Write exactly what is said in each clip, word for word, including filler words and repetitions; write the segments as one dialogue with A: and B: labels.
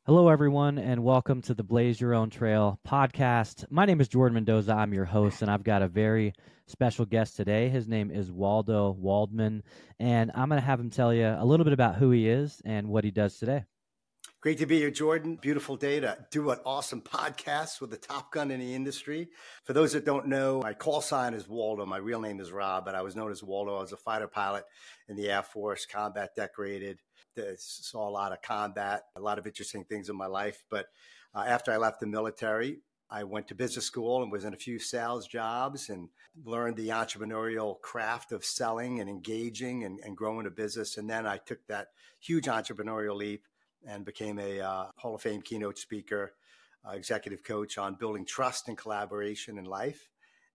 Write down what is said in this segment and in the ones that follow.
A: Hello, everyone, and welcome to the Blaze Your Own Trail podcast. My name is Jordan Mendoza. I'm your host, and I've got a very special guest today. His name is Waldo Waldman, and I'm going to have him tell you a little bit about who he is and what he does today.
B: Great to be here, Jordan. Beautiful day to do an awesome podcast with the top gun in the industry. For those that don't know, my call sign is Waldo. My real name is Rob, but I was known as Waldo. I was a fighter pilot in the Air Force, combat decorated. Saw a lot of combat, a lot of interesting things in my life. But uh, after I left the military, I went to business school and was in a few sales jobs and learned the entrepreneurial craft of selling and engaging and, and growing a business. And then I took that huge entrepreneurial leap and became a uh, Hall of Fame keynote speaker, uh, executive coach on building trust and collaboration in life.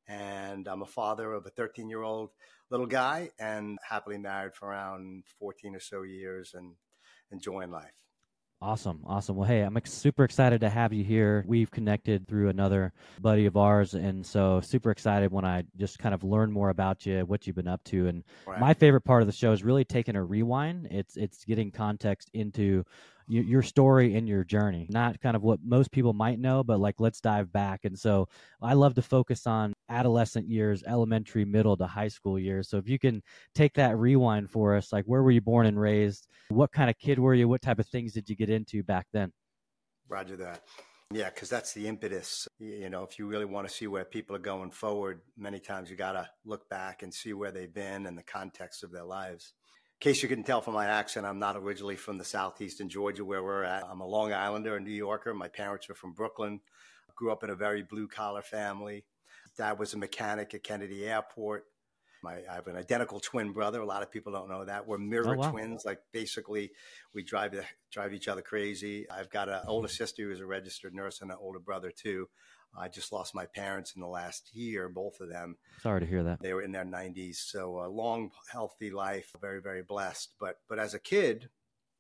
B: And I'm a father of a thirteen-year-old little guy and happily married for around fourteen or so years and enjoying life.
A: Awesome. Awesome. Well, hey, I'm ex- super excited to have you here. We've connected through another buddy of ours. And so super excited when I just kind of learn more about you, what you've been up to. And
B: Right.
A: my favorite part of the show is really taking a rewind. It's, it's getting context into y- your story and your journey, not kind of what most people might know, but like, let's dive back. And so I love to focus on adolescent years, elementary, middle to high school years. So if you can take that rewind for us, like where were you born and raised? What kind of kid were you? What type of things did you get into back then?
B: Roger that. Yeah, because that's the impetus. You know, if you really want to see where people are going forward, many times you got to look back and see where they've been and the context of their lives. In case you couldn't tell from my accent, I'm not originally from the southeastern Georgia where we're at. I'm a Long Islander, a New Yorker. My parents were from Brooklyn. Grew up in a very blue-collar family. Dad was a mechanic at Kennedy Airport. My, I have an identical twin brother. A lot of people don't know that. We're mirror
A: Oh, wow.
B: twins. Like basically we drive drive each other crazy. I've got an older sister who's a registered nurse and an older brother too. I just lost my parents in the last year, both of them.
A: Sorry to hear that.
B: They were in their nineties. So a long, healthy life, very, very blessed. But but as a kid,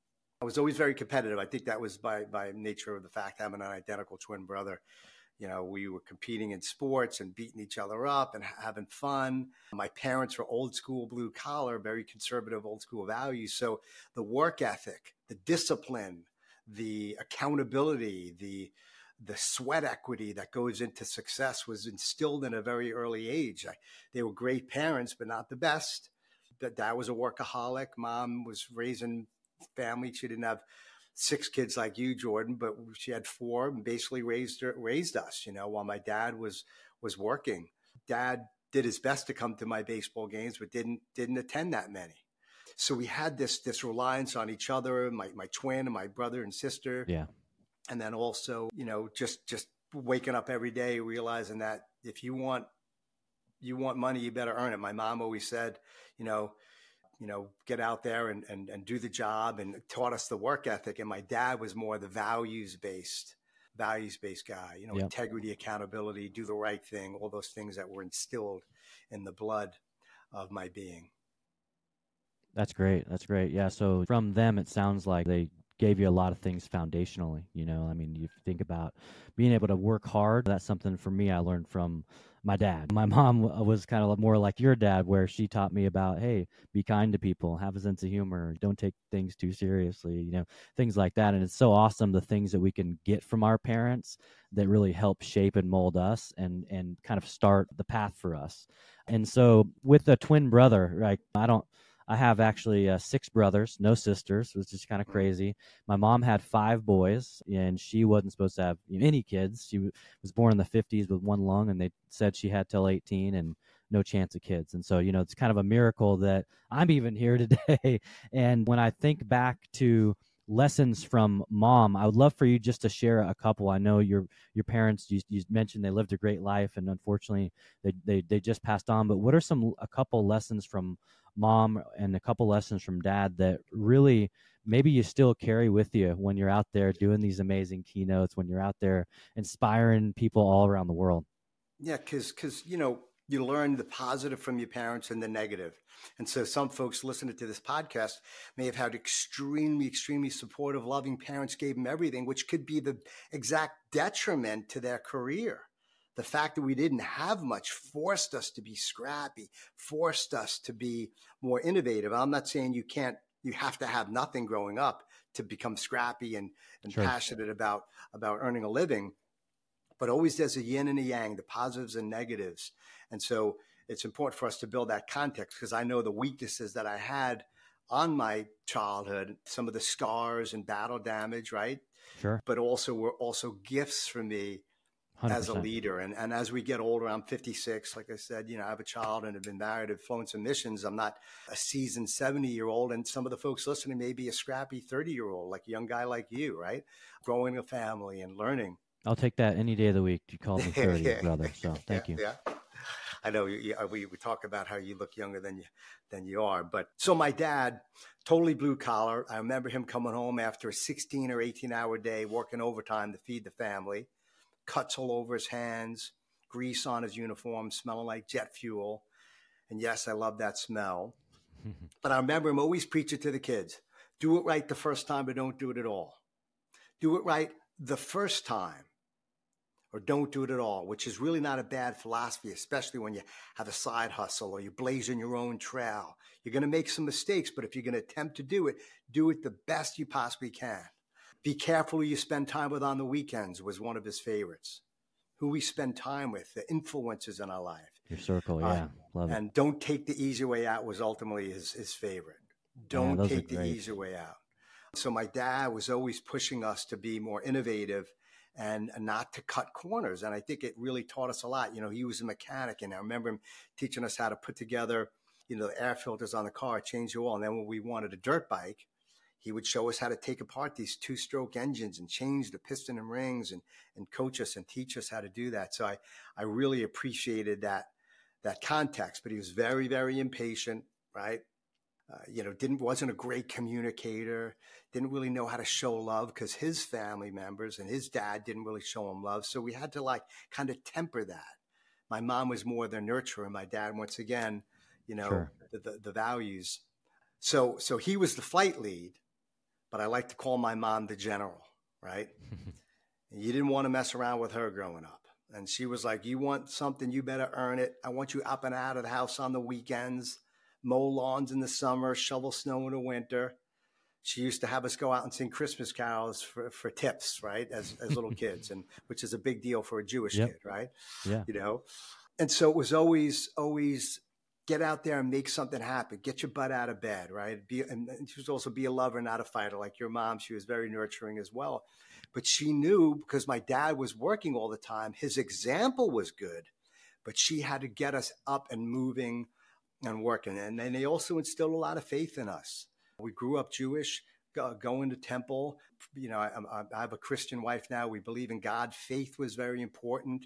B: I was always very competitive. I think that was by, by nature of the fact having an identical twin brother. You know, we were competing in sports and beating each other up and having fun. My parents were old school, blue collar, very conservative, old school values. So the work ethic, the discipline, the accountability, the the sweat equity that goes into success was instilled in a very early age. I, they were great parents, but not the best. Dad was a workaholic. Mom was raising family. She didn't have six kids like you, Jordan, but she had four and basically raised her, raised us, you know, while my dad was was working. Dad did his best to come to my baseball games, but didn't didn't attend that many. So we had this this reliance on each other, my my twin and my brother and sister.
A: Yeah.
B: And then also, you know, just just waking up every day realizing that if you want you want money, you better earn it. My mom always said, you know, you know, get out there and, and, and do the job, and taught us the work ethic. And my dad was more the values based, values based guy, you know,
A: Yep.
B: integrity, accountability, do the right thing, all those things that were instilled in the blood of my being.
A: That's great. That's great. Yeah. So from them, it sounds like they gave you a lot of things foundationally. You know, I mean, you think about being able to work hard. That's something for me I learned from my dad. My mom was kind of more like your dad, where she taught me about, hey, be kind to people, have a sense of humor, don't take things too seriously, you know, things like that. And it's so awesome the things that we can get from our parents that really help shape and mold us and and kind of start the path for us. And so with a twin brother, right, I don't I have actually uh, six brothers, no sisters, which is kind of crazy. My mom had five boys, and she wasn't supposed to have any kids. She w- was born in the fifties with one lung, and they said she had till eighteen and no chance of kids. And so, you know, it's kind of a miracle that I'm even here today. And when I think back to lessons from mom, I would love for you just to share a couple. I know your your parents, you, you mentioned they lived a great life, and unfortunately they, they they just passed on. But what are some a couple lessons from mom and a couple lessons from dad that really maybe you still carry with you when you're out there doing these amazing keynotes, when you're out there inspiring people all around the world?
B: Yeah, because because you know, you learn the positive from your parents and the negative. And so some folks listening to this podcast may have had extremely, extremely supportive, loving parents, gave them everything, which could be the exact detriment to their career. The fact that we didn't have much forced us to be scrappy, forced us to be more innovative. I'm not saying you can't, you have to have nothing growing up to become scrappy and, and
A: Sure.
B: passionate about, about earning a living. But always there's a yin and a yang, the positives and negatives. And so it's important for us to build that context, because I know the weaknesses that I had on my childhood, some of the scars and battle damage, right?
A: Sure.
B: But also were also gifts for me
A: one hundred percent.
B: as a leader. And, and as we get older, I'm fifty-six, like I said, you know, I have a child and have been married, have flown some missions. I'm not a seasoned seventy year old. And some of the folks listening may be a scrappy thirty year old, like a young guy like you, right? Growing a family and learning.
A: I'll take that any day of the week. You called me thirty,
B: yeah.
A: brother. So thank
B: yeah,
A: you.
B: Yeah. I know you, you, we, we talk about how you look younger than you, than you are. But so my dad, totally blue collar. I remember him coming home after a sixteen or eighteen hour day, working overtime to feed the family, cuts all over his hands, grease on his uniform, smelling like jet fuel. And yes, I love that smell. But I remember him always preaching to the kids, do it right the first time, but don't do it at all. Do it right the first time, or don't do it at all, which is really not a bad philosophy, especially when you have a side hustle or you're blazing your own trail. You're going to make some mistakes, but if you're going to attempt to do it, do it the best you possibly can. Be careful who you spend time with on the weekends was one of his favorites. Who we spend time with, the influences in our life.
A: Your circle, yeah. Uh, Love it.
B: And don't take the easy way out was ultimately his, his favorite. Don't
A: yeah,
B: take the easy way out. So my dad was always pushing us to be more innovative and not to cut corners. And I think it really taught us a lot. You know, he was a mechanic, and I remember him teaching us how to put together, you know, the air filters on the car, change the oil. And then when we wanted a dirt bike, he would show us how to take apart these two-stroke engines and change the piston and rings and, and coach us and teach us how to do that. So I, I really appreciated that, that context, but he was very, very impatient, right? Uh, you know, didn't, wasn't a great communicator, didn't really know how to show love because his family members and his dad didn't really show him love. So we had to like kind of temper that. My mom was more the nurturer. My dad, once again, you know, sure. the, the, the values. So, so he was the flight lead, but I like to call my mom the general, right? You didn't want to mess around with her growing up. And she was like, you want something, you better earn it. I want you up and out of the house on the weekends, mow lawns in the summer, shovel snow in the winter. She used to have us go out and sing Christmas carols for, for tips, right? As, as little kids, and which is a big deal for a Jewish yep. kid, right?
A: Yeah.
B: You know? And so it was always, always get out there and make something happen. Get your butt out of bed, right? Be, and she was also be a lover, not a fighter. Like your mom, she was very nurturing as well. But she knew, because my dad was working all the time, his example was good, but she had to get us up and moving and working. And then they also instilled a lot of faith in us. We grew up Jewish, go, going to temple. You know, I, I have a Christian wife now. We believe in God. Faith was very important.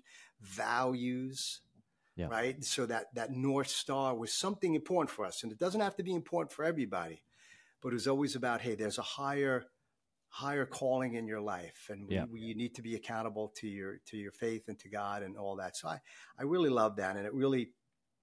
B: Values, yeah. right? So that, that North Star was something important for us. And it doesn't have to be important for everybody, but it was always about, hey, there's a higher higher calling in your life, and we, yeah. we, you need to be accountable to your to your faith and to God and all that. So I, I really love that, and it really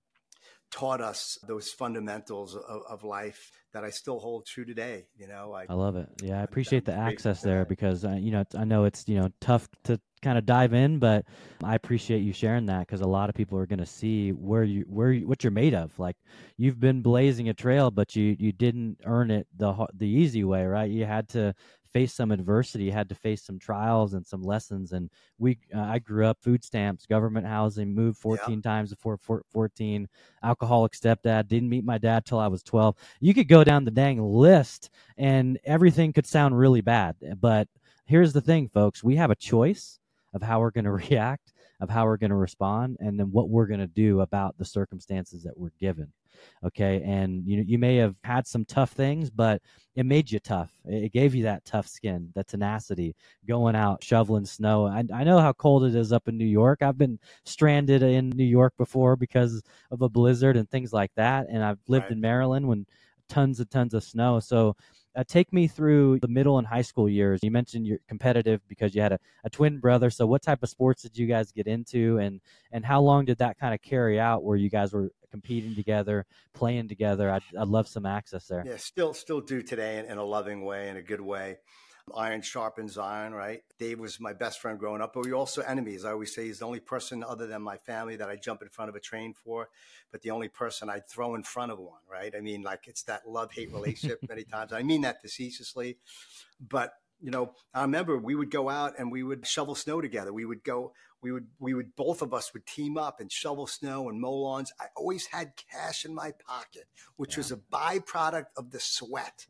B: taught us those fundamentals of, of life that I still hold true today. You know, I,
A: I love it. Yeah, I appreciate the access there because uh, you know I know it's you know tough to kind of dive in, but I appreciate you sharing that because a lot of people are going to see where you where you, what you're made of. Like you've been blazing a trail, but you you didn't earn it the the easy way, right? You had to face some adversity, you had to face some trials and some lessons. And we, uh, I grew up food stamps, government housing, moved fourteen yeah. times before fourteen, alcoholic stepdad, didn't meet my dad till I was twelve. You could go down the dang list and everything could sound really bad. But here's the thing, folks, we have a choice of how we're going to react, of how we're going to respond, and then what we're going to do about the circumstances that we're given. Okay. And you know, you may have had some tough things, but it made you tough. It gave you that tough skin, that tenacity, going out, shoveling snow. I, I know how cold it is up in New York. I've been stranded in New York before because of a blizzard and things like that. And I've lived right. in Maryland when tons and tons of snow. So uh, take me through the middle and high school years. You mentioned you're competitive because you had a, a twin brother. So what type of sports did you guys get into, and, and how long did that kind of carry out where you guys were competing together, playing together? I'd, I'd love some access there.
B: Yeah, still still do today in, in a loving way, in a good way. Iron sharpens iron, right? Dave was my best friend growing up, but we were also enemies. I always say he's the only person other than my family that I jump in front of a train for, but the only person I'd throw in front of one, right? I mean, like it's that love-hate relationship many times. I mean that facetiously, but you know, I remember we would go out and we would shovel snow together. We would go, we would, we would, both of us would team up and shovel snow and mow lawns. I always had cash in my pocket, which yeah. was a byproduct of the sweat.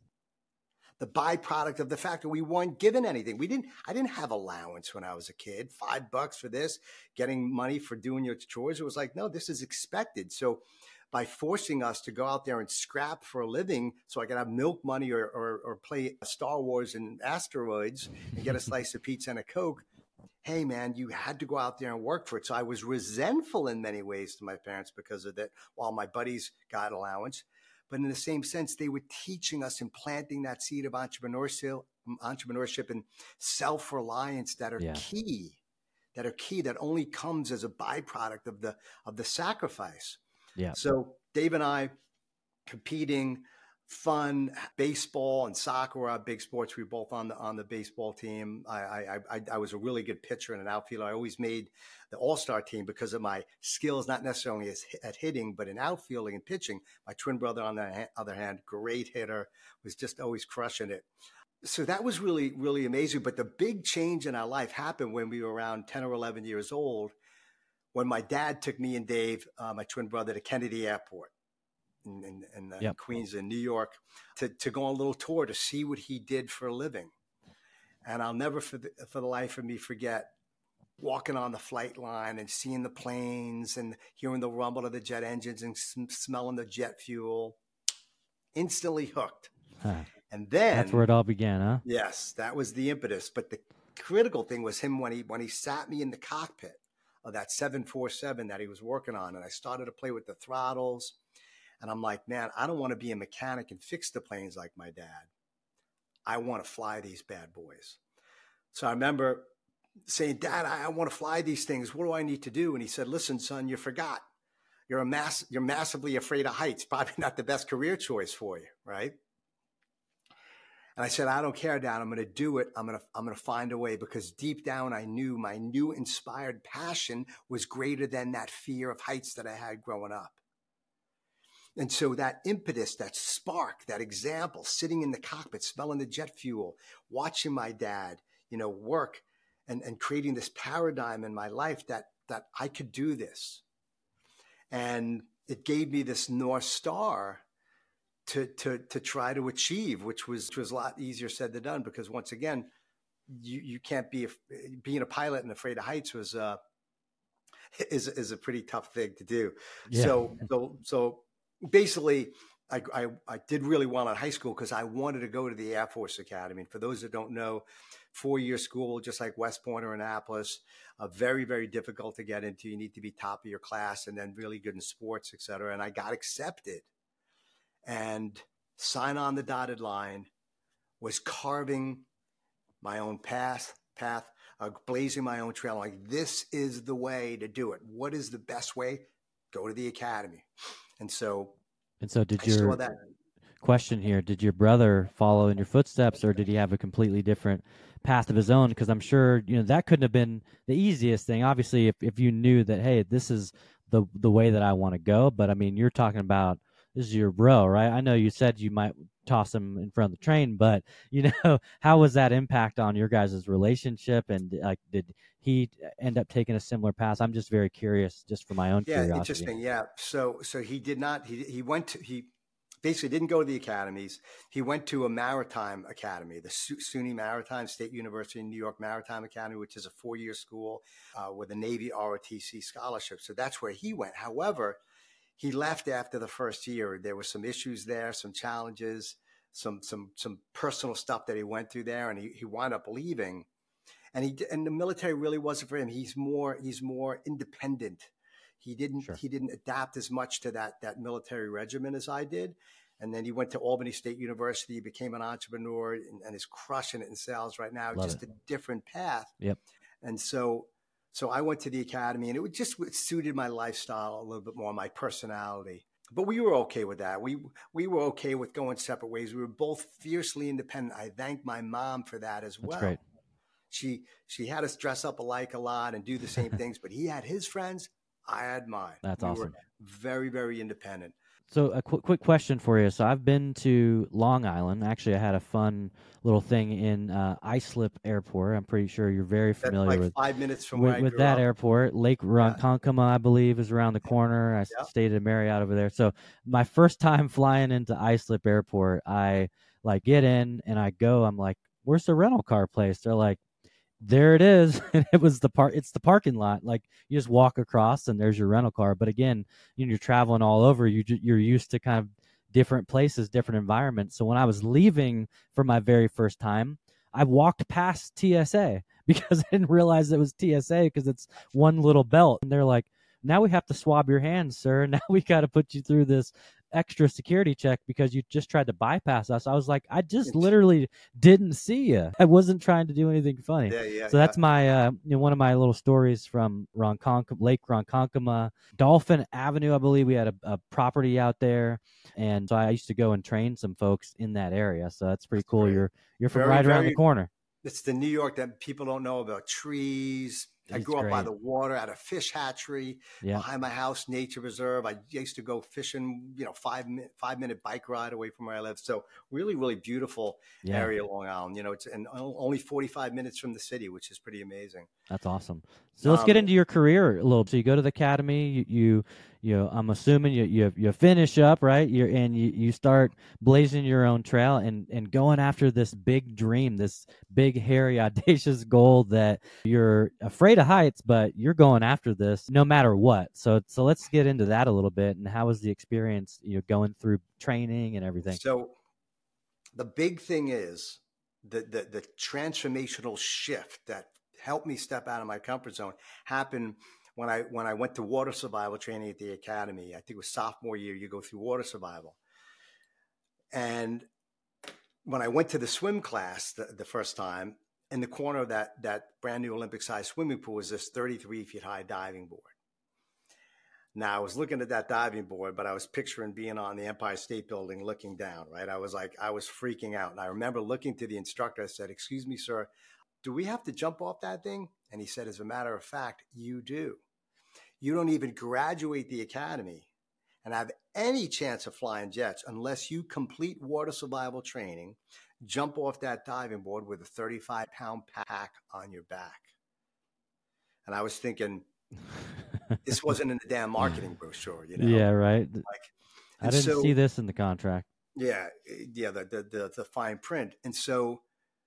B: The byproduct of the fact that we weren't given anything. We didn't, I didn't have allowance when I was a kid, five bucks for this, getting money for doing your chores. It was like, no, this is expected. So by forcing us to go out there and scrap for a living so I could have milk money or, or, or play Star Wars and asteroids and get a slice of pizza and a Coke, hey man, you had to go out there and work for it. So I was resentful in many ways to my parents because of that, while my buddies got allowance. But in the same sense, they were teaching us and planting that seed of entrepreneurship, entrepreneurship and self-reliance that are yeah. key, that are key, that only comes as a byproduct of the of the sacrifice. Yeah. So Dave and I competing, fun, baseball and soccer were our big sports. We were both on the on the baseball team. I I I, I was a really good pitcher and an outfielder. I always made the all-star team because of my skills, not necessarily as, at hitting, but in outfielding and pitching. My twin brother, on the other hand, great hitter, was just always crushing it. So that was really, really amazing. But the big change in our life happened when we were around ten or eleven years old, when my dad took me and Dave, uh, my twin brother, to Kennedy Airport in, in, in, uh, yep. in Queens, in New York, to, to go on a little tour to see what he did for a living. And I'll never, for the, for the life of me, forget walking on the flight line and seeing the planes and hearing the rumble of the jet engines and sm- smelling the jet fuel. Instantly hooked. Huh. And then
A: that's where it all began, huh?
B: Yes, that was the impetus. But the critical thing was him when he when he sat me in the cockpit of that seven forty-seven that he was working on, and I started to play with the throttles. And I'm like, man, I don't want to be a mechanic and fix the planes like my dad. I want to fly these bad boys. So I remember saying, Dad, I, I want to fly these things. What do I need to do? And he said, listen, son, you forgot. You're a mass. You're massively afraid of heights. Probably not the best career choice for you, right? And I said, I don't care, Dad. I'm going to do it. I'm going to, I'm going to find a way, because deep down, I knew my new inspired passion was greater than that fear of heights that I had growing up. And so that impetus, that spark, that example, sitting in the cockpit, smelling the jet fuel, watching my dad, you know, work and, and creating this paradigm in my life that, that I could do this. And it gave me this North Star to, to, to try to achieve, which was, which was a lot easier said than done, because once again, you, you can't be, being a pilot and afraid of heights was, uh, is, is a pretty tough thing to do. Yeah. So, so, so basically I, I, I did really well in high school because I wanted to go to the Air Force Academy. And for those that don't know, four-year school, just like West Point or Annapolis, uh, very, very difficult to get into. You need to be top of your class and then really good in sports, et cetera. And I got accepted. And sign on the dotted line was carving my own path, path, uh, blazing my own trail. Like, this is the way to do it. What is the best way? Go to the academy. And so,
A: and so did I your that. question here, did your brother follow in your footsteps, or did he have a completely different path of his own? Because I'm sure, you know, that couldn't have been the easiest thing. Obviously, if, if you knew that, hey, this is the the way that I want to go. But I mean, you're talking about, this is your bro, right? I know you said you might toss him in front of the train, but, you know, how was that impact on your guys' relationship? And like, did he end up taking a similar path? I'm just very curious, just for my own
B: yeah,
A: curiosity.
B: Interesting. Yeah. So, so he did not, he, he went to, he basically didn't go to the academies. He went to a maritime academy, the SUNY Maritime, State University in New York Maritime Academy, which is a four-year school uh, with a Navy R O T C scholarship. So that's where he went. However, he left after the first year. There were some issues there, some challenges, some some some personal stuff that he went through there, and he, he wound up leaving. And he and the military really wasn't for him. He's more he's more independent. He didn't sure. he didn't adapt as much to that that military regimen as I did. And then he went to Albany State University. He became an entrepreneur and, and is crushing it in sales right now. Love just it. A different path.
A: Yep.
B: And so. So I went to the academy, and it would just it suited my lifestyle a little bit more, my personality. but we were okay with that. We we were okay with going separate ways. We were both fiercely independent. I thank my mom for that as
A: That's
B: well.
A: great.
B: She she had us dress up alike a lot and do the same things, but he had his friends, I had mine.
A: That's
B: We were
A: awesome.
B: very, very independent.
A: So a quick quick question for you. So I've been to Long Island. Actually, I had a fun little thing in uh, Islip Airport. I'm pretty sure you're very
B: That's
A: familiar
B: like
A: with
B: five minutes from where
A: with,
B: I
A: with
B: grew
A: that
B: up.
A: airport. Lake
B: Yeah,
A: Ronkonkoma, I believe, is around the corner. I s-
B: yeah.
A: stayed at Marriott over there. So my first time flying into Islip Airport, I like get in and I go. I'm like, "Where's the rental car place?" They're like, there it is. And it was the part it's the parking lot. Like you just walk across and there's your rental car. But again, you know, you're traveling all over, you ju- you're used to kind of different places, different environments. So when I was leaving for my very first time, I walked past T S A because I didn't realize it was T S A because it's one little belt. And they're like, now we have to swab your hands, sir. Now we got to put you through this extra security check because you just tried to bypass us. I was like, I just
B: It's-
A: literally didn't see you. I wasn't trying to do anything funny.
B: yeah, yeah,
A: So
B: yeah.
A: that's my uh, you know, one of my little stories from Ronkonkoma, Lake Ronkonkoma, Dolphin Avenue. I believe we had a, a property out there, and so I used to go and train some folks in that area. So that's pretty
B: That's
A: cool.
B: great.
A: You're you're from
B: Very,
A: right around the
B: very.
A: corner.
B: It's the New York that people don't know about. Trees. I
A: It's
B: grew up by
A: great.
B: the water at a fish hatchery
A: Yeah,
B: behind my house, nature reserve. I used to go fishing, you know, five minute five minute bike ride away from where I live. So really, really beautiful
A: yeah.
B: area, Long Island. You know, it's and only forty five minutes from the city, which is pretty amazing.
A: That's awesome. So let's get
B: Um,
A: into your career a little. So you go to the academy. You, you, you know, I'm assuming you, you, you finish up, right? You're and you, you start blazing your own trail and and going after this big dream, this big, hairy, audacious goal that you're afraid of heights, but you're going after this no matter what. So so let's get into that a little bit. And how was the experience? You know, going through training and everything.
B: so the big thing is the, the the transformational shift that helped me step out of my comfort zone happened when I when I went to water survival training at the academy. I think it was sophomore year. You go through water survival, and when I went to the swim class the, the first time, in the corner of that that brand new Olympic sized swimming pool was this thirty-three feet high diving board. Now I was looking at that diving board, but I was picturing being on the Empire State Building looking down, right? I was like, I was freaking out. And I remember looking to the instructor, I said, "Excuse me, sir, do we have to jump off that thing?" And he said, "As a matter of fact, you do. You don't even graduate the academy and have any chance of flying jets unless you complete water survival training, jump off that diving board with a thirty-five pound pack on your back." And I was thinking, this wasn't in the damn marketing brochure, you know?
A: Yeah, right.
B: Like,
A: I
B: and
A: didn't see
B: so,
A: this in the contract.
B: yeah, eh, yeah, the, the, the, the fine print. And so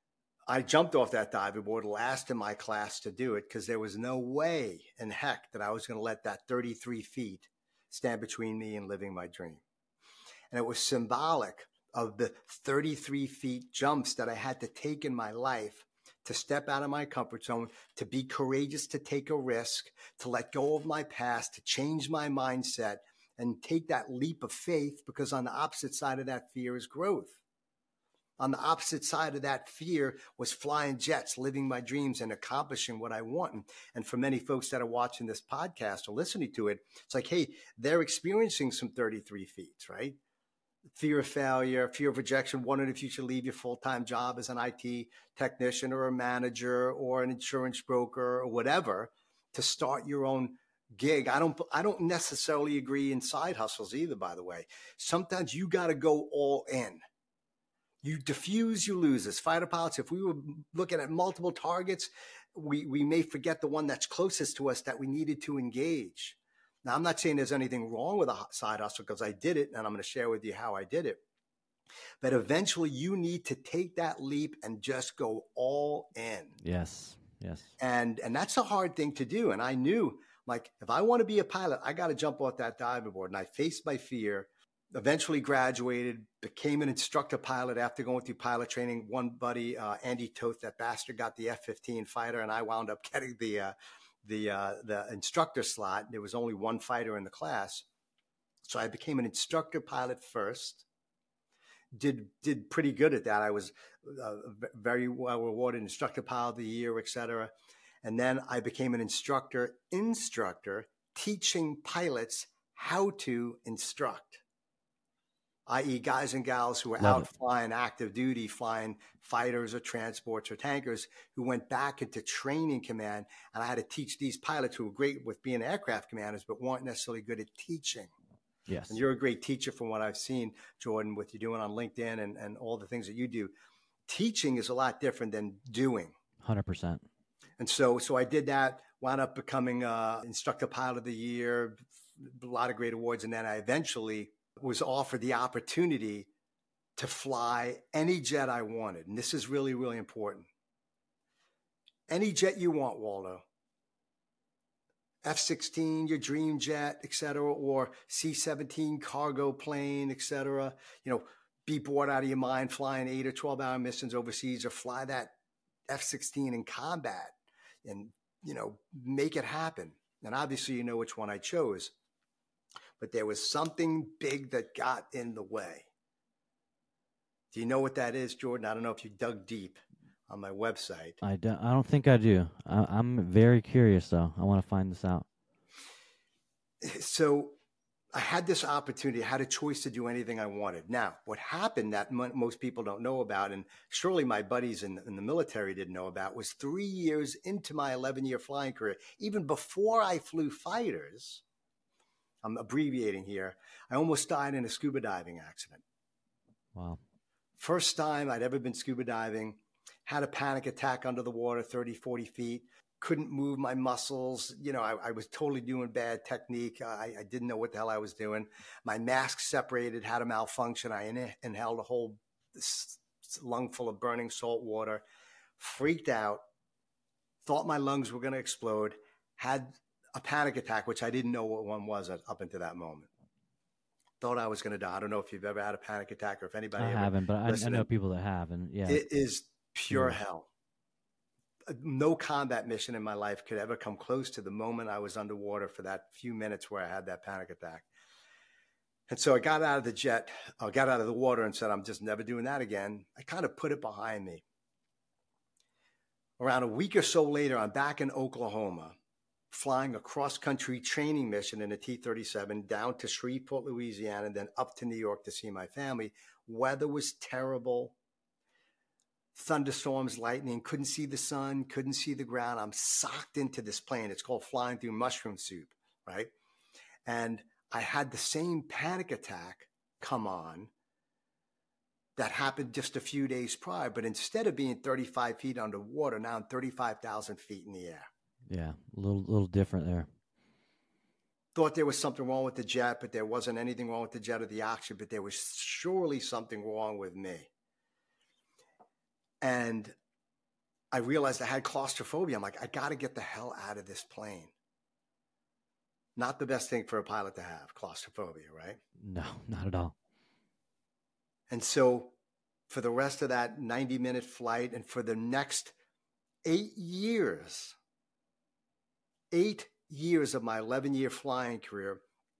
B: I jumped off that diving board last in my class to do it because there was no way in heck that I was going to let that thirty-three feet stand between me and living my dream. And it was symbolic of the thirty-three feet jumps that I had to take in my life to step out of my comfort zone, to be courageous, to take a risk, to let go of my past, to change my mindset and take that leap of faith, because on the opposite side of that fear is growth. On the opposite side of that fear was flying jets, living my dreams and accomplishing what I want. And for many folks that are watching this podcast or listening to it, it's like, hey, they're experiencing some thirty-three feet, right? Fear of failure, fear of rejection, wondering if you should leave your full-time job as an I T technician or a manager or an insurance broker or whatever to start your own gig. I don't I don't necessarily agree in side hustles either, by the way. Sometimes you got to go all in. You diffuse, you lose. As fighter pilots, if we were looking at multiple targets, we, we may forget the one that's closest to us that we needed to engage. Now, I'm not saying there's anything wrong with a side hustle because I did it, and I'm going to share with you how I did it. But eventually, you need to take that leap and just go all in.
A: Yes, yes.
B: And and that's a hard thing to do. And I knew, like, if I want to be a pilot, I got to jump off that diving board. And I faced my fear. Eventually graduated, became an instructor pilot after going through pilot training. One buddy, uh, Andy Toth, that bastard, got the F fifteen fighter, and I wound up getting the uh, the uh, the instructor slot. There was only one fighter in the class, so I became an instructor pilot first. Did did pretty good at that. I was uh, very well rewarded, instructor pilot of the year, et cetera. And then I became an instructor instructor teaching pilots how to instruct, that is guys and gals who were
A: Love
B: out
A: it.
B: flying active duty, flying fighters or transports or tankers, who went back into training command. And I had to teach these pilots who were great with being aircraft commanders, but weren't necessarily good at teaching.
A: Yes.
B: And you're a great teacher from what I've seen, Jordan, with you doing on LinkedIn and, and all the things that you do. Teaching is a lot different than doing.
A: one hundred percent.
B: And so, so I did that, wound up becoming uh, instructor pilot of the year, a lot of great awards. And then I eventually was offered the opportunity to fly any jet I wanted. And this is really, really important. Any jet you want, Waldo. F sixteen, your dream jet, et cetera, or C seventeen cargo plane, et cetera. You know, be bored out of your mind flying eight or twelve hour missions overseas, or fly that F sixteen in combat and, you know, make it happen. And obviously, you know which one I chose, but there was something big that got in the way. Do you know what that is, Jordan? I don't know if you dug deep on my website.
A: I don't, I don't think I do. I, I'm very curious, though. I want to find this out.
B: So I had this opportunity, I had a choice to do anything I wanted. Now, what happened that m- most people don't know about, and surely my buddies in, in the military didn't know about, was three years into my eleven-year flying career, even before I flew fighters, I'm abbreviating here, I almost died in a scuba diving accident.
A: Wow.
B: First time I'd ever been scuba diving, had a panic attack under the water, thirty, forty feet, couldn't move my muscles. You know, I, I was totally doing bad technique. I, I didn't know what the hell I was doing. My mask separated, had a malfunction. I in, inhaled a whole lung full of burning salt water, freaked out, thought my lungs were going to explode, had a panic attack, which I didn't know what one was up until that moment. Thought I was going to die. I don't know if you've ever had a panic attack or if anybody
A: I
B: ever
A: haven't, but I, I
B: listening.
A: know people that have, and yeah.
B: It is pure
A: Yeah.
B: hell. No combat mission in my life could ever come close to the moment I was underwater for that few minutes where I had that panic attack. And so I got out of the jet, I got out of the water and said, I'm just never doing that again. I kind of put it behind me. Around a week or so later, I'm back in Oklahoma, flying a cross-country training mission in a T thirty-seven down to Shreveport, Louisiana, and then up to New York to see my family. Weather was terrible. Thunderstorms, lightning, couldn't see the sun, couldn't see the ground. I'm socked into this plane. It's called flying through mushroom soup, right? And I had the same panic attack come on that happened just a few days prior, but instead of being thirty-five feet underwater, now I'm thirty-five thousand feet in the air.
A: Yeah, a little, little different there.
B: Thought there was something wrong with the jet, but there wasn't anything wrong with the jet or the oxygen, but there was surely something wrong with me. And I realized I had claustrophobia. I'm like, I got to get the hell out of this plane. Not the best thing for a pilot to have, claustrophobia, right?
A: No, not at all.
B: And so for the rest of that ninety minute flight and for the next eight years, eight years of my eleven year flying career,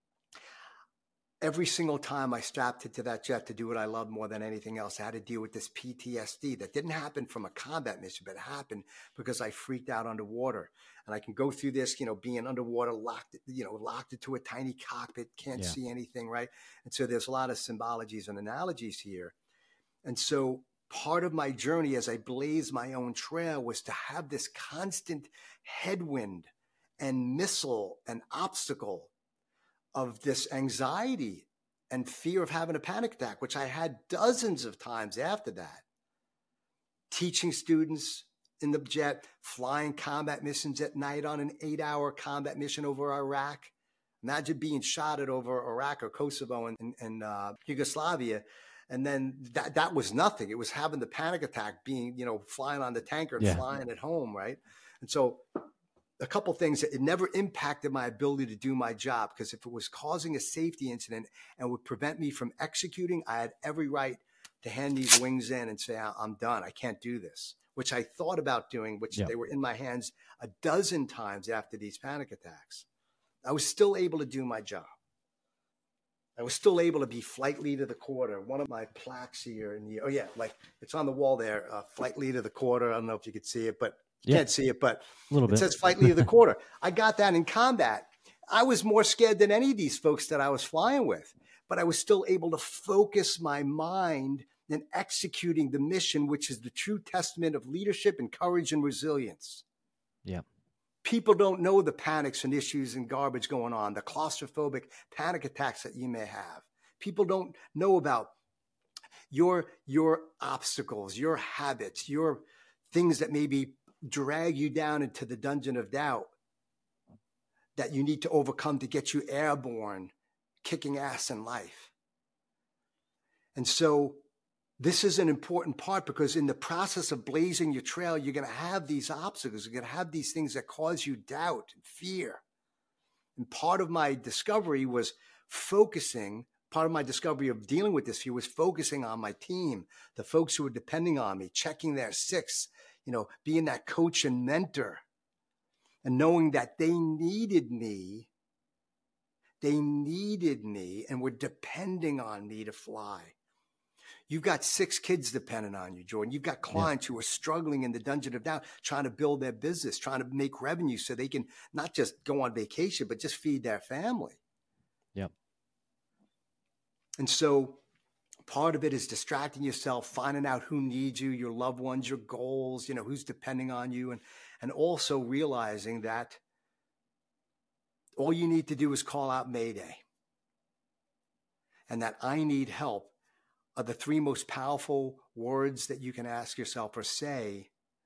B: every single time I strapped into that jet to do what I loved more than anything else, I had to deal with this P T S D that didn't happen from a combat mission, but it happened because I freaked out underwater. And I can go through this, you know, being underwater, locked, you know, locked into a tiny cockpit, can't
A: Yeah.
B: see anything, right? And so there's a lot of symbologies and analogies here. And so part of my journey as I blazed my own trail was to have this constant headwind and missile and obstacle of this anxiety and fear of having a panic attack, which I had dozens of times after that. Teaching students in the jet, flying combat missions at night on an eight hour combat mission over Iraq. Imagine being shot at over Iraq or Kosovo and, and, and uh, Yugoslavia. And then that, that was nothing. It was having the panic attack, being, you know, flying on the tanker and
A: Yeah.
B: flying at home, right? And so a couple things, it never impacted my ability to do my job, because if it was causing a safety incident and would prevent me from executing, I had every right to hand these wings in and say, I'm done. I can't do this, which I thought about doing, which
A: Yeah.
B: they were in my hands a dozen times after these panic attacks. I was still able to do my job. I was still able to be flight leader of the quarter. One of my plaques here in the, oh yeah, like it's on the wall there, uh, flight leader of the quarter. I don't know if you could see it, but you
A: Yeah.
B: can't see it, but
A: A little
B: it
A: bit.
B: says flight leader of the quarter. I got that in combat. I was more scared than any of these folks that I was flying with, but I was still able to focus my mind in executing the mission, which is the true testament of leadership and courage and resilience.
A: Yeah.
B: People don't know the panics and issues and garbage going on, the claustrophobic panic attacks that you may have. People don't know about your, your obstacles, your habits, your things that maybe drag you down into the dungeon of doubt that you need to overcome to get you airborne, kicking ass in life. And so this is an important part, because in the process of blazing your trail, you're going to have these obstacles. You're going to have these things that cause you doubt and fear. And part of my discovery was focusing, part of my discovery of dealing with this fear was focusing on my team, the folks who were depending on me, checking their six, you know, being that coach and mentor, and knowing that they needed me. They needed me and were depending on me to fly. You've got six kids dependent on you, Jordan. You've got clients yeah. who are struggling in the dungeon of doubt, trying to build their business, trying to make revenue so they can not just go on vacation, but just feed their family.
A: Yep.
B: And so part of it is distracting yourself, finding out who needs you, your loved ones, your goals, you know, who's depending on you. And, and also realizing that all you need to do is call out Mayday. And that I need help are the three most powerful words that you can ask yourself or say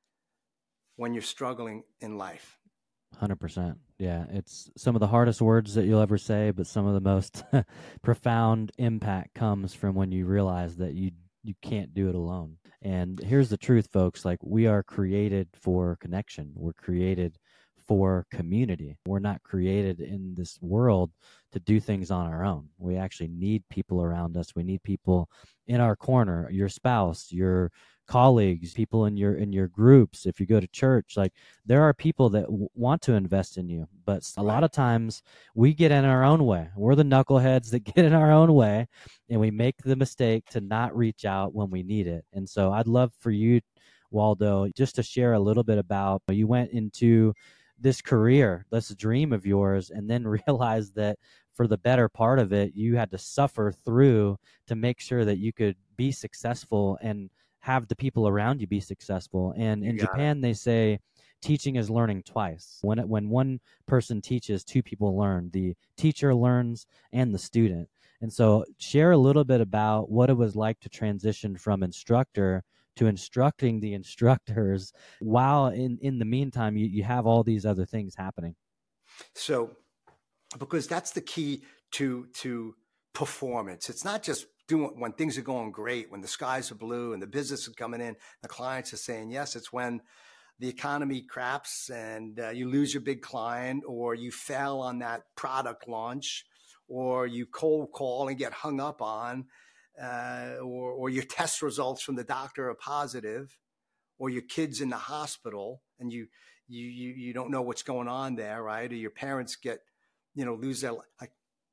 B: when you're struggling in life.
A: one hundred percent. Yeah, it's some of the hardest words that you'll ever say, but some of the most profound impact comes from when you realize that you you can't do it alone. And here's the truth, folks, like we are created for connection. We're created for community. We're not created in this world to do things on our own. We actually need people around us. We need people in our corner, your spouse, your colleagues, people in your in your groups. If you go to church, like there are people that w- want to invest in you, but a lot of times we get in our own way. We're the knuckleheads that get in our own way, and we make the mistake to not reach out when we need it. And so I'd love for you, Waldo, just to share a little bit about, you went into this career, this dream of yours, and then realized that for the better part of it, you had to suffer through to make sure that you could be successful and have the people around you be successful. And in Japan, it. they say teaching is learning twice. When it, when one person teaches, two people learn. The teacher learns and the student. And so share a little bit about what it was like to transition from instructor to instructing the instructors while in, in the meantime, you, you have all these other things happening.
B: So, because that's the key to, to performance. It's not just doing when things are going great, when the skies are blue and the business is coming in, the clients are saying yes. It's when the economy craps and uh, you lose your big client, or you fail on that product launch, or you cold call and get hung up on, uh, or, or your test results from the doctor are positive, or your kid's in the hospital and you, you, you, you don't know what's going on there, right? Or your parents get, you know, lose their, like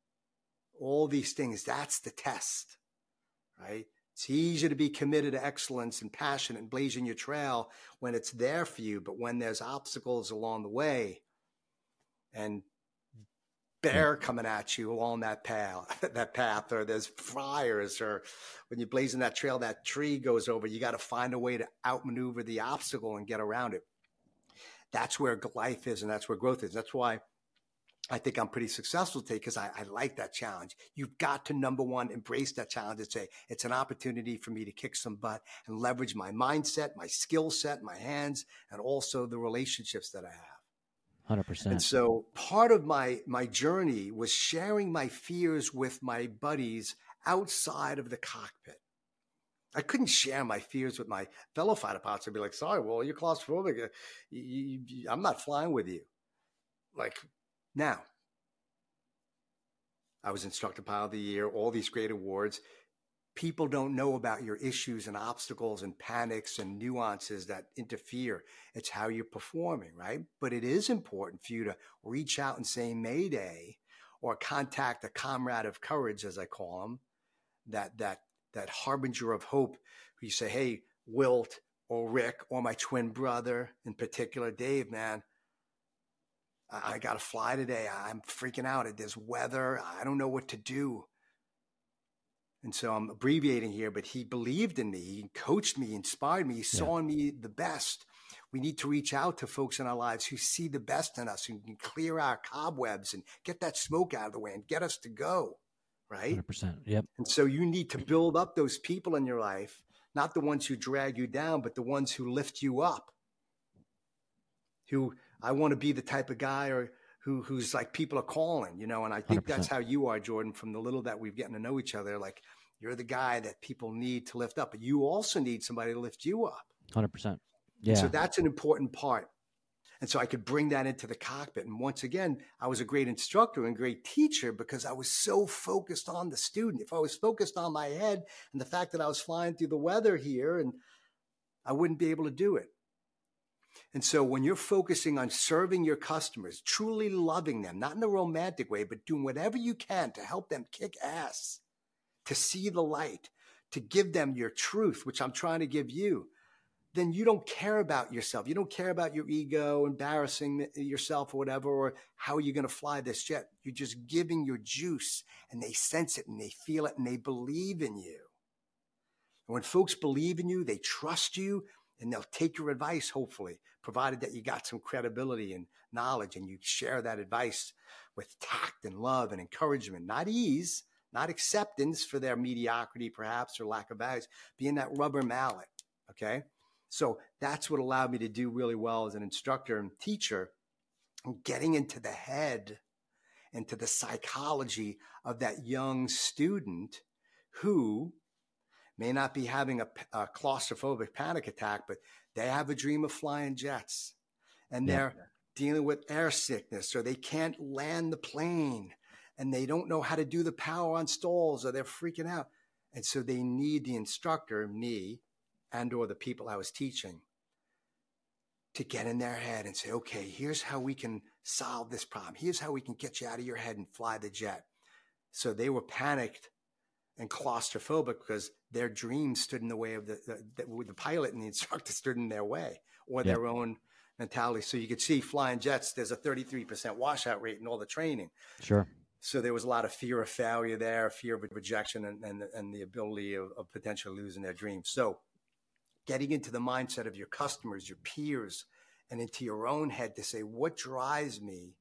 B: all these things. That's the test, right? It's easier to be committed to excellence and passion and blazing your trail when it's there for you. But when there's obstacles along the way and bear coming at you along that path, that path, or there's fires, or when you're blazing that trail, that tree goes over, you got to find a way to outmaneuver the obstacle and get around it. That's where life is, and that's where growth is. That's why I think I'm pretty successful today, because I, I like that challenge. You've got to, number one, embrace that challenge and say, it's an opportunity for me to kick some butt and leverage my mindset, my skill set, my hands, and also the relationships that I have.
A: one hundred percent.
B: And so part of my, my journey was sharing my fears with my buddies outside of the cockpit. I couldn't share my fears with my fellow fighter pilots. I'd be like, sorry, well, you're claustrophobic. You, you, you, I'm not flying with you. Like, now, I was Instructor Pilot of the Year, all these great awards. People don't know about your issues and obstacles and panics and nuances that interfere. It's how you're performing, right? But it is important for you to reach out and say Mayday, or contact a comrade of courage, as I call them, that that that harbinger of hope. You say, hey, Wilt or Rick or my twin brother, in particular, Dave, man, I, I got to fly today. I'm freaking out. There's weather. I don't know what to do. And so I'm abbreviating here, but he believed in me. He coached me, inspired me. He saw
A: Yeah.
B: in me the best. We need to reach out to folks in our lives who see the best in us, who can clear our cobwebs and get that smoke out of the way and get us to go, right?
A: one hundred percent. Yep.
B: And so you need to build up those people in your life, not the ones who drag you down, but the ones who lift you up. Who I want to be the type of guy or who who's like people are calling, you know, and I think
A: one hundred percent.
B: that's how you are, Jordan, from the little that we've gotten to know each other. Like you're the guy that people need to lift up, but you also need somebody to lift you up.
A: one hundred percent. Yeah.
B: So that's an important part. And so I could bring that into the cockpit. And once again, I was a great instructor and great teacher because I was so focused on the student. If I was focused on my head and the fact that I was flying through the weather here, and I wouldn't be able to do it. And so when you're focusing on serving your customers, truly loving them, not in a romantic way, but doing whatever you can to help them kick ass, to see the light, to give them your truth, which I'm trying to give you, then you don't care about yourself. You don't care about your ego, embarrassing yourself or whatever, or how you're going to fly this jet. You're just giving your juice, and they sense it and they feel it and they believe in you. And when folks believe in you, they trust you, and they'll take your advice, hopefully, provided that you got some credibility and knowledge and you share that advice with tact and love and encouragement, not ease, not acceptance for their mediocrity, perhaps, or lack of values, being that rubber mallet, okay? So that's what allowed me to do really well as an instructor and teacher, getting into the head, into the psychology of that young student who may not be having a, a claustrophobic panic attack, but they have a dream of flying jets and
A: Yeah.
B: they're dealing with air sickness, or they can't land the plane and they don't know how to do the power on stalls, or they're freaking out. And so they need the instructor, me, and or the people I was teaching, to get in their head and say, okay, here's how we can solve this problem. Here's how we can get you out of your head and fly the jet. So they were panicked and claustrophobic because their dreams stood in the way of the, the, the, the pilot and the instructor stood in their way, or
A: Yep.
B: their own mentality. So you could see flying jets, there's a thirty-three percent washout rate in all the training.
A: Sure.
B: So there was a lot of fear of failure there, fear of rejection, and, and, and the ability of, of potentially losing their dreams. So getting into the mindset of your customers, your peers, and into your own head to say, what drives me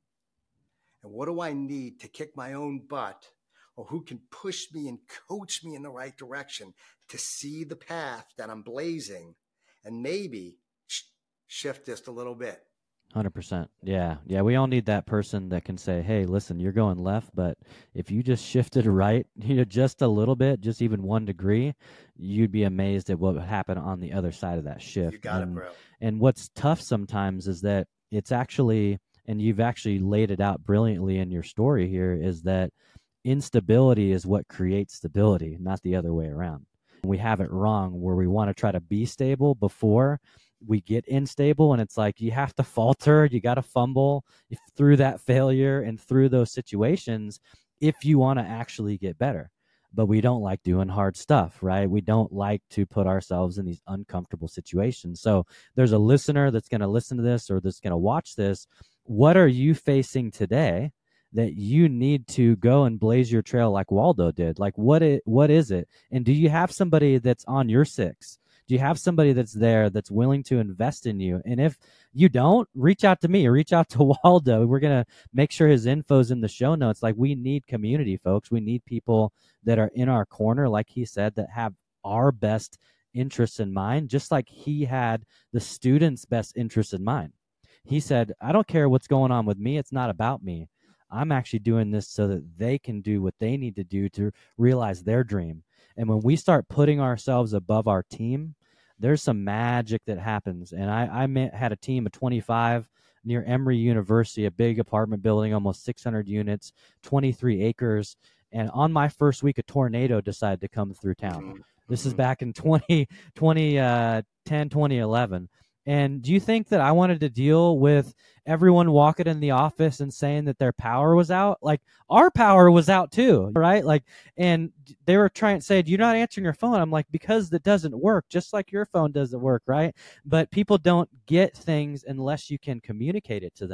B: and what do I need to kick my own butt, or who can push me and coach me in the right direction to see the path that I'm blazing and maybe sh- shift just a little bit.
A: one hundred percent. Yeah. Yeah. We all need that person that can say, hey, listen, you're going left, but if you just shifted right, you know, just a little bit, just even one degree, you'd be amazed at what would happen on the other side of that shift.
B: You got
A: and,
B: it, bro.
A: And what's tough sometimes is that it's actually, and you've actually laid it out brilliantly in your story here, is that instability is what creates stability, not the other way around. We have it wrong where we want to try to be stable before we get unstable, and it's like you have to falter, you got to fumble through that failure and through those situations if you want to actually get better. But we don't like doing hard stuff, right? We don't like to put ourselves in these uncomfortable situations. So there's a listener that's going to listen to this or that's going to watch this. What are you facing today that you need to go and blaze your trail like Waldo did? Like, what it, what is it? And do you have somebody that's on your six? Do you have somebody that's there that's willing to invest in you? And if you don't, reach out to me or reach out to Waldo. We're going to make sure his info's in the show notes. Like, we need community, folks. We need people that are in our corner, like he said, that have our best interests in mind, just like he had the students' best interests in mind. He said, I don't care what's going on with me. It's not about me. I'm actually doing this so that they can do what they need to do to realize their dream. And when we start putting ourselves above our team, there's some magic that happens. And I, I met, had a team of twenty-five near Emory University, a big apartment building, almost six hundred units, twenty-three acres. And on my first week, a tornado decided to come through town.
B: Mm-hmm.
A: This is back in twenty, twenty ten, twenty eleven. And do you think that I wanted to deal with everyone walking in the office and saying that their power was out? Like, our power was out too, right? Like, and they were trying to say, you're not answering your phone. I'm like, because that doesn't work, just like your phone doesn't work, right? But people don't get things unless you can communicate it to them.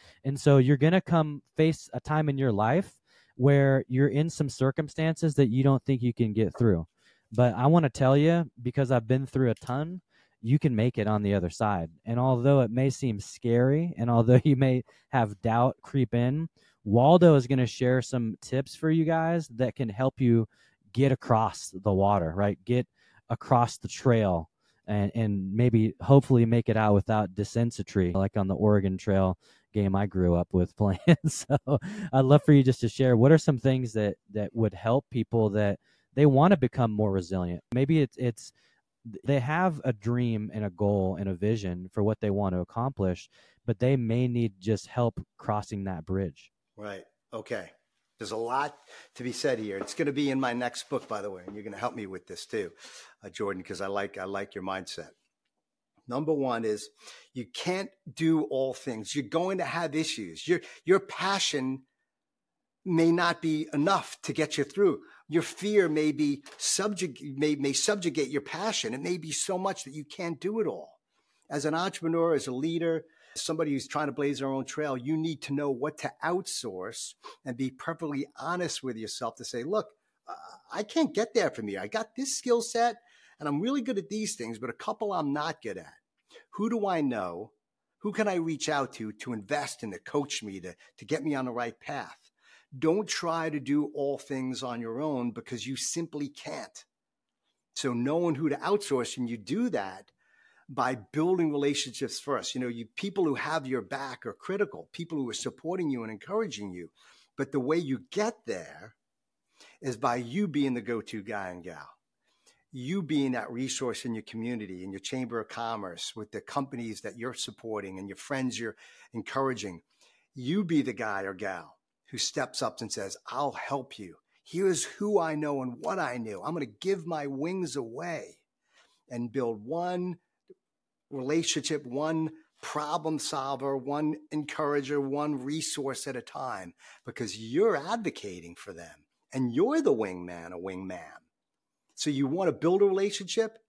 A: And so you're going to come face a time in your life where you're in some circumstances that you don't think you can get through. But I want to tell you, because I've been through a ton, you can make it on the other side. And although it may seem scary, and although you may have doubt creep in, Waldo is going to share some tips for you guys that can help you get across the water, right? Get across the trail and, and maybe hopefully make it out without dysentery, like on the Oregon Trail game I grew up with playing. So I'd love for you just to share what are some things that, that would help people that they want to become more resilient. Maybe it's, it's, they have a dream and a goal and a vision for what they want to accomplish, but they may need just help crossing that bridge.
B: Right. Okay. There's a lot to be said here. It's going to be in my next book, by the way, and you're going to help me with this too, uh, Jordan, because I like I like your mindset. Number one is you can't do all things. You're going to have issues. Your your passion may not be enough to get you through. Your fear may be subject may may subjugate your passion. It may be so much that you can't do it all. As an entrepreneur, as a leader, somebody who's trying to blaze their own trail, you need to know what to outsource and be perfectly honest with yourself to say, look, uh, I can't get there from here. I got this skill set and I'm really good at these things, but a couple I'm not good at. Who do I know? Who can I reach out to to invest in, to coach me, to, to get me on the right path? Don't try to do all things on your own because you simply can't. So knowing who to outsource, and you do that by building relationships first. You know, you people who have your back are critical, people who are supporting you and encouraging you. But the way you get there is by you being the go-to guy and gal. You being that resource in your community, in your chamber of commerce, with the companies that you're supporting and your friends you're encouraging. You be the guy or gal who steps up and says, I'll help you. Here's who I know and what I knew. I'm going to give my wings away and build one relationship, one problem solver, one encourager, one resource at a time, because you're advocating for them and you're the wingman or wingman. So you want to build a relationship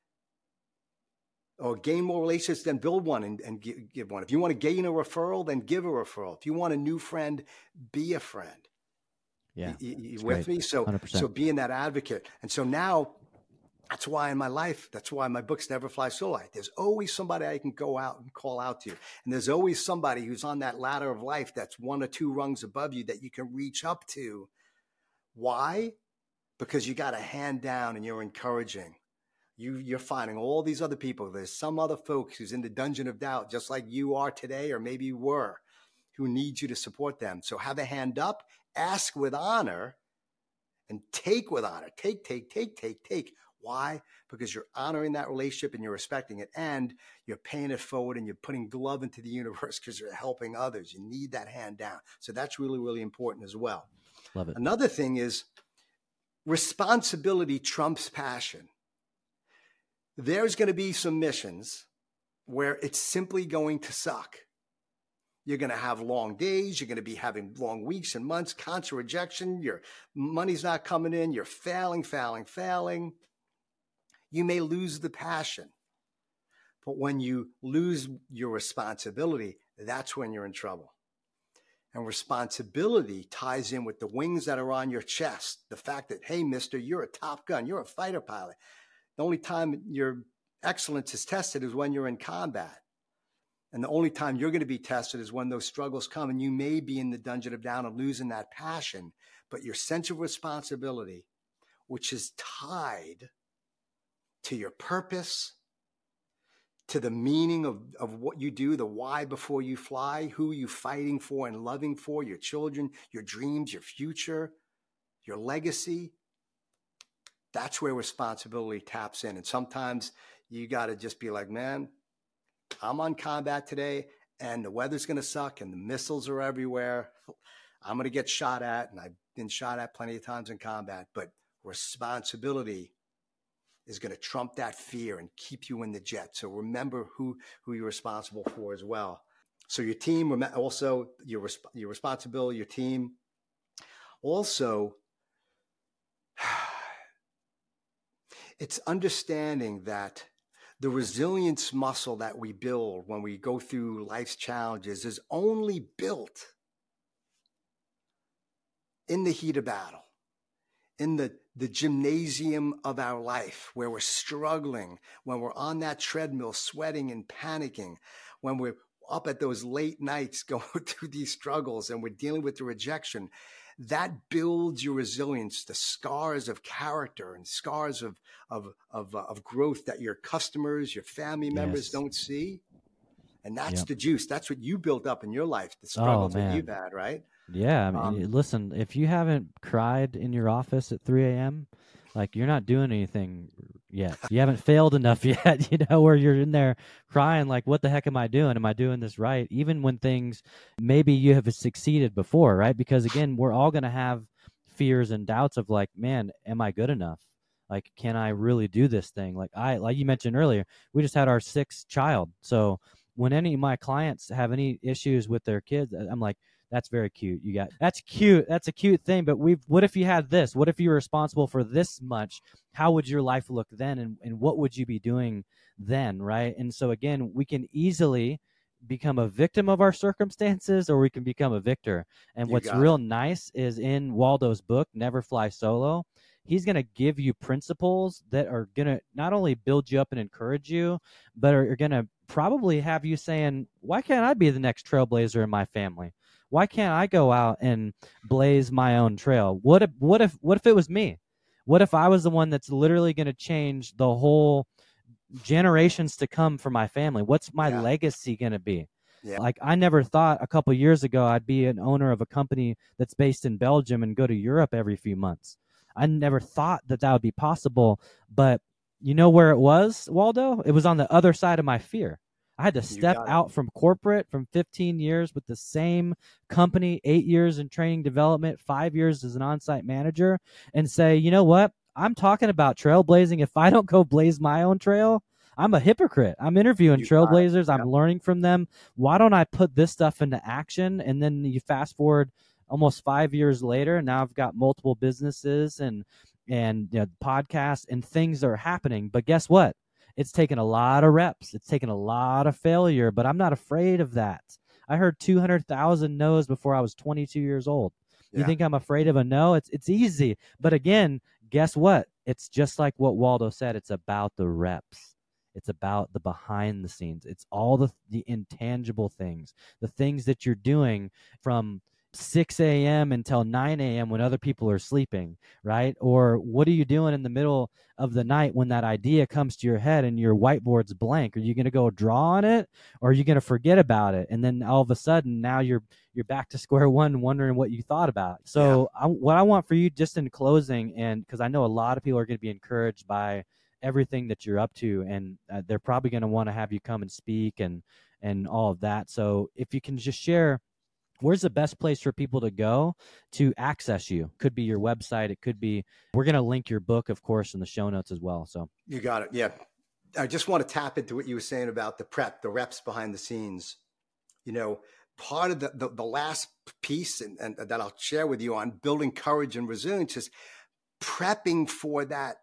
B: or gain more relationships, then build one and, and give, give one. If you want to gain a referral, then give a referral. If you want a new friend, be a friend.
A: Yeah.
B: You, you with great. me? So,
A: one hundred percent.
B: so being that advocate. And so now that's why in my life, that's why my books Never Fly Solo. There's always somebody I can go out and call out to. And there's always somebody who's on that ladder of life that's one or two rungs above you that you can reach up to. Why? Because you got a hand down and you're encouraging. You, you're finding all these other people. There's some other folks who's in the dungeon of doubt, just like you are today, or maybe you were, who need you to support them. So have a hand up, ask with honor, and take with honor. Take, take, take, take, take. Why? Because you're honoring that relationship and you're respecting it, and you're paying it forward and you're putting glove into the universe because you're helping others. You need that hand down. So that's really, really important as well.
A: Love it.
B: Another thing is responsibility trumps passion. There's going to be some missions where it's simply going to suck. You're going to have long days. You're going to be having long weeks and months, constant rejection. Your money's not coming in. You're failing, failing, failing. You may lose the passion. But when you lose your responsibility, that's when you're in trouble. And responsibility ties in with the wings that are on your chest. The fact that, hey, mister, you're a Top Gun. You're a fighter pilot. The only time your excellence is tested is when you're in combat. And the only time you're going to be tested is when those struggles come, and you may be in the dungeon of down and losing that passion. But your sense of responsibility, which is tied to your purpose, to the meaning of, of what you do, the why before you fly, who you fighting for and loving for, your children, your dreams, your future, your legacy. That's where responsibility taps in. And sometimes you got to just be like, man, I'm on combat today and the weather's going to suck and the missiles are everywhere. I'm going to get shot at, and I've been shot at plenty of times in combat, but responsibility is going to trump that fear and keep you in the jet. So remember who, who you're responsible for as well. So your team, also your, your responsibility, your team. Also, it's understanding that The resilience muscle that we build when we go through life's challenges is only built in the heat of battle, in the, the gymnasium of our life, where we're struggling, when we're on that treadmill, sweating and panicking, when we're up at those late nights going through these struggles and we're dealing with the rejection. That builds your resilience, the scars of character and scars of, of, of, uh, of growth that your customers, your family members
A: Yes.
B: don't see. And that's
A: Yep.
B: the juice. That's what you built up in your life, the
A: Oh
B: struggles that
A: man.
B: you've had, right?
A: Yeah. I mean,
B: Um,
A: y- listen, if you haven't cried in your office at three a m, like you're not doing anything yet. You haven't failed enough yet, you know, where you're in there crying like, what the heck am I doing? Am I doing this right? Even when things maybe you have succeeded before, right? Because again, we're all going to have fears and doubts of like, man, am I good enough? Like, can I really do this thing? Like I, like you mentioned earlier, we just had our sixth child. So when any of my clients have any issues with their kids, I'm like, that's very cute. You got that's cute. That's a cute thing. But we've what if you had this? What if you were responsible for this much? How would your life look then? And, and what would you be doing then? Right. And so again, we can easily become a victim of our circumstances or we can become a victor. And
B: you
A: what's
B: got it.
A: real nice is in Waldo's book, Never Fly Solo, he's going to give you principles that are going to not only build you up and encourage you, but are, are going to probably have you saying, why can't I be the next trailblazer in my family? Why can't I go out and blaze my own trail? What if what if what if it was me? What if I was the one that's literally going to change the whole generations to come for my family? What's my
B: Yeah.
A: legacy going to be?
B: Yeah.
A: Like I never thought a couple years ago I'd be an owner of a company that's based in Belgium and go to Europe every few months. I never thought that that would be possible, but you know where it was, Waldo? It was on the other side of my fear. I had to
B: You
A: step
B: got it.
A: out from corporate from fifteen years with the same company, eight years in training development, five years as an on-site manager, and say, you know what? I'm talking about trailblazing. If I don't go blaze my own trail, I'm a hypocrite. I'm interviewing
B: You got it.
A: trailblazers. I'm
B: Yep.
A: learning from them. Why don't I put this stuff into action? And then you fast forward almost five years later, and now I've got multiple businesses and and you know, podcasts and things are happening. But guess what? It's taken a lot of reps. It's taken a lot of failure, but I'm not afraid of that. I heard two hundred thousand no's before I was twenty-two years old. You
B: Yeah.
A: think I'm afraid of a no? It's it's easy. But again, guess what? It's just like what Waldo said. It's about the reps. It's about the behind the scenes. It's all the the intangible things, the things that you're doing from six a m until nine a m when other people are sleeping, right? Or what are you doing in the middle of the night when that idea comes to your head and your whiteboard's blank? Are you going to go draw on it or are you going to forget about it? And then all of a sudden now you're you're back to square one wondering what you thought about.
B: Yeah.
A: So I, what I want for you just in closing, and because I know a lot of people are going to be encouraged by everything that you're up to, and uh, they're probably going to want to have you come and speak and and all of that. So if you can just share, where's the best place for people to go to access you? Could be your website. It could be, we're going to link your book, of course, in the show notes as well. So
B: You got it. Yeah. I just want to tap into what you were saying about the prep, the reps behind the scenes. You know, part of the, the, the last piece and, and that I'll share with you on building courage and resilience is prepping for that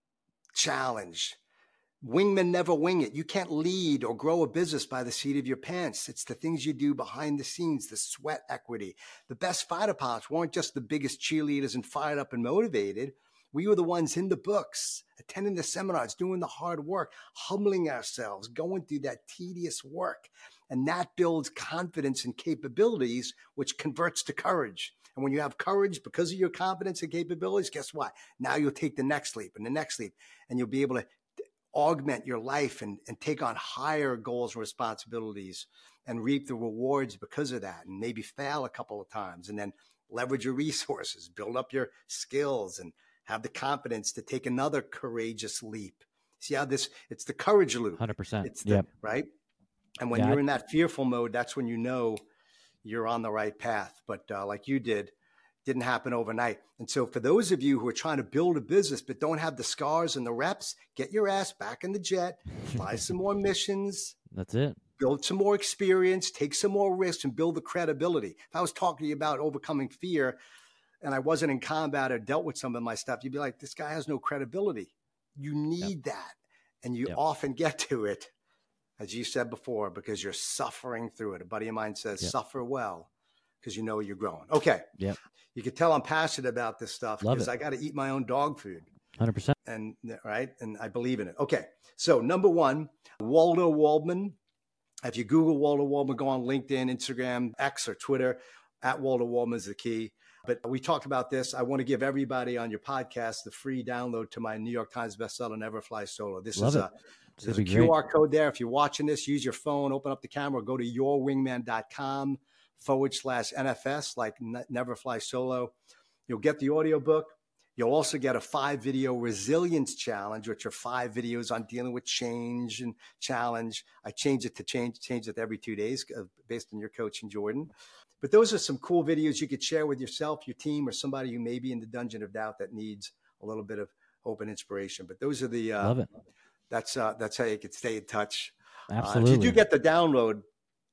B: challenge. Wingmen never wing it. You can't lead or grow a business by the seat of your pants. It's the things you do behind the scenes, the sweat equity. The best fighter pilots weren't just the biggest cheerleaders and fired up and motivated. We were the ones in the books, attending the seminars, doing the hard work, humbling ourselves, going through that tedious work. And that builds confidence and capabilities, which converts to courage. And when you have courage because of your confidence and capabilities, guess what? Now you'll take the next leap and the next leap, and you'll be able to augment your life and, and take on higher goals and responsibilities and reap the rewards because of that, and maybe fail a couple of times and then leverage your resources, build up your skills, and have the confidence to take another courageous leap. See how this, it's the courage loop.
A: one hundred percent.
B: It's the,
A: Yep.
B: right? And when
A: Yeah,
B: you're
A: I-
B: in that fearful mode, that's when you know you're on the right path. But uh, like you did, didn't happen overnight. And so for those of you who are trying to build a business but don't have the scars and the reps, get your ass back in the jet, fly some more missions,
A: That's it.
B: build some more experience, take some more risks, and build the credibility. If I was talking to you about overcoming fear and I wasn't in combat or dealt with some of my stuff, you'd be like, this guy has no credibility. You need yep. that. And you
A: Yep.
B: often get to it, as you said before, because you're suffering through it. A buddy of mine says,
A: Yep.
B: suffer well, because you know you're growing. Okay.
A: Yep.
B: You can tell I'm passionate about this stuff
A: Love
B: because
A: it.
B: I got to eat my own dog food.
A: one hundred percent.
B: And right. And I believe in it. Okay. So number one, Waldo Waldman. If you Google Waldo Waldman, go on LinkedIn, Instagram, X, or Twitter. At Waldo Waldman is the key. But we talked about this. I want to give everybody on your podcast the free download to my New York Times bestseller, Never Fly Solo. This
A: Love
B: is
A: it.
B: a,
A: It's
B: there's
A: gonna
B: a
A: be great.
B: Q R code there. If you're watching this, use your phone, open up the camera, go to yourwingman.com forward slash NFS, like Never Fly Solo. You'll get the audiobook. You'll also get a five video resilience challenge, which are five videos on dealing with change and challenge. I change it to change, change it every two days uh, based on your coaching, Jordan. But those are some cool videos you could share with yourself, your team, or somebody who may be in the dungeon of doubt that needs a little bit of hope and inspiration. But those are the, uh,
A: Love it.
B: that's, uh, that's how you can stay in touch.
A: Absolutely.
B: Uh, if you do get the download,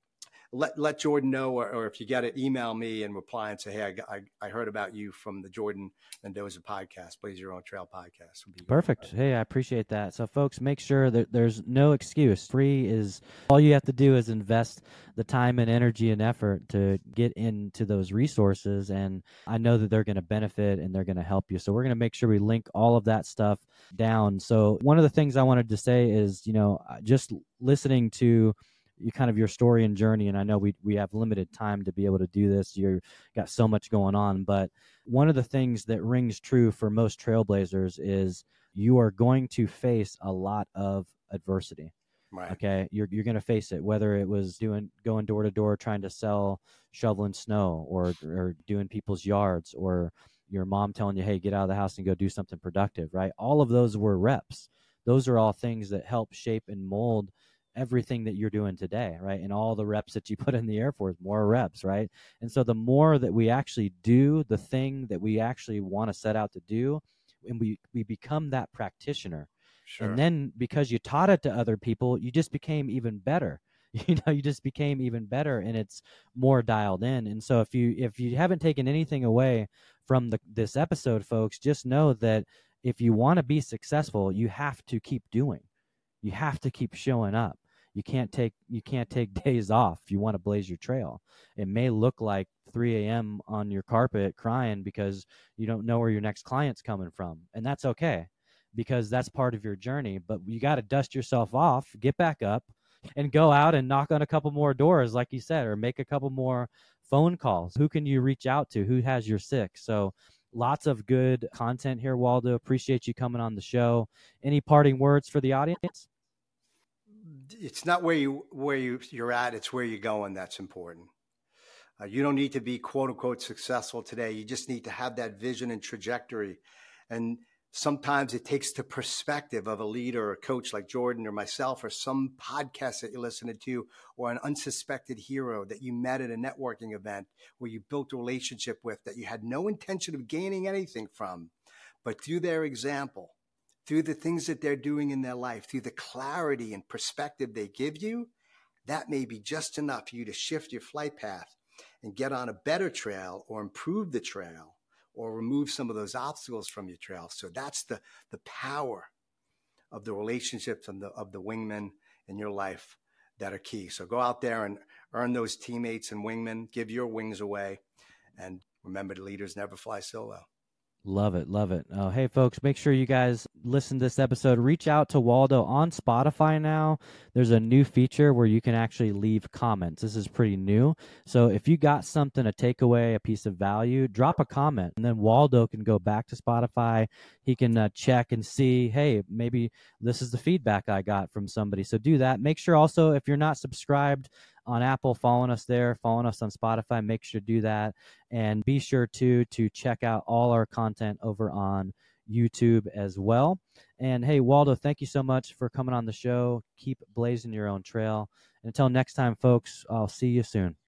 B: let let Jordan know, or, or if you get it, email me and reply and say, hey, I, I, I heard about you from the Jordan Mendoza podcast, Blaze Your Own Trail podcast.
A: Perfect. Hey, I appreciate that. So, folks, make sure that there's no excuse. Free is all you have to do is invest the time and energy and effort to get into those resources. And I know that they're going to benefit and they're going to help you. So, we're going to make sure we link all of that stuff down. So, one of the things I wanted to say is, you know, just listening to you kind of your story and journey. And I know we we have limited time to be able to do this. You've got so much going on, but one of the things that rings true for most trailblazers is you are going to face a lot of adversity.
B: Right.
A: Okay. You're, you're going to face it, whether it was doing, going door to door, trying to sell, shoveling snow, or, or doing people's yards, or your mom telling you, hey, get out of the house and go do something productive, right? All of those were reps. Those are all things that help shape and mold everything that you're doing today, right? And all the reps that you put in the Air Force, more reps, right? And so the more that we actually do the thing that we actually want to set out to do, and we, we become that practitioner. Sure. And then because you taught it to other people, you just became even better. You know, you just became even better, and it's more dialed in. And so if you if you haven't taken anything away from the, this episode, folks, just know that if you want to be successful, you have to keep doing. You have to keep showing up. You can't take you can't take days off if you want to blaze your trail. It may look like three a.m. on your carpet crying because you don't know where your next client's coming from. And that's okay, because that's part of your journey. But you got to dust yourself off, get back up, and go out and knock on a couple more doors, like you said, or make a couple more phone calls. Who can you reach out to? Who has your six? So lots of good content here, Waldo. Appreciate you coming on the show. Any parting words for the audience?
B: It's not where you where you you're at. It's where you're going. That's important. Uh, you don't need to be quote unquote successful today. You just need to have that vision and trajectory. And sometimes it takes the perspective of a leader or a coach like Jordan or myself, or some podcast that you're listening to, or an unsuspected hero that you met at a networking event where you built a relationship with that you had no intention of gaining anything from, but through their example, through the things that they're doing in their life, through the clarity and perspective they give you, that may be just enough for you to shift your flight path and get on a better trail, or improve the trail, or remove some of those obstacles from your trail. So that's the, the power of the relationships and the, of the wingmen in your life that are key. So go out there and earn those teammates and wingmen, give your wings away. And remember, the leaders never fly solo.
A: Love it. Love it. Uh, hey, folks, make sure you guys listen to this episode. Reach out to Waldo on Spotify now. There's a new feature where you can actually leave comments. This is pretty new. So if you got something, a takeaway, a piece of value, drop a comment. And then Waldo can go back to Spotify. He can uh, check and see, hey, maybe this is the feedback I got from somebody. So do that. Make sure also, if you're not subscribed on Apple, following us there, following us on Spotify, make sure to do that. And be sure to to check out all our content over on YouTube as well. And hey, Waldo, thank you so much for coming on the show. Keep blazing your own trail. Until next time, folks, I'll see you soon.